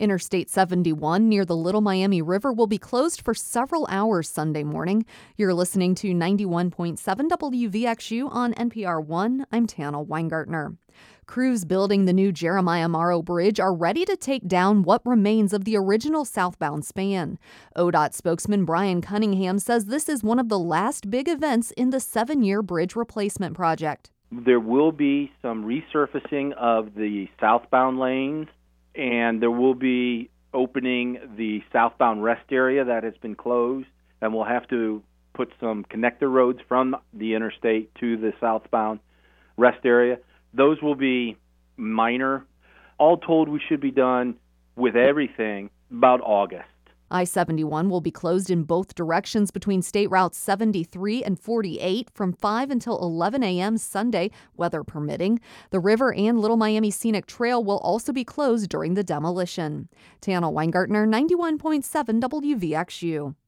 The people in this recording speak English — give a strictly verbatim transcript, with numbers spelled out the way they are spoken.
Interstate seventy-one near the Little Miami River will be closed for several hours Sunday morning. You're listening to ninety-one point seven W V X U on N P R one. I'm Tana Weingartner. Crews building the new Jeremiah Morrow Bridge are ready to take down what remains of the original southbound span. O D O T spokesman Brian Cunningham says this is one of the last big events in the seven-year bridge replacement project. There will be some resurfacing of the southbound lanes, and there will be opening the southbound rest area that has been closed, and we'll have to put some connector roads from the interstate to the southbound rest area. Those will be minor. All told, we should be done with everything about August. I seventy-one will be closed in both directions between State Routes seventy-three and forty-eight from five until eleven a.m. Sunday, weather permitting. The River and Little Miami Scenic Trail will also be closed during the demolition. Tana Weingartner, ninety-one point seven W V X U.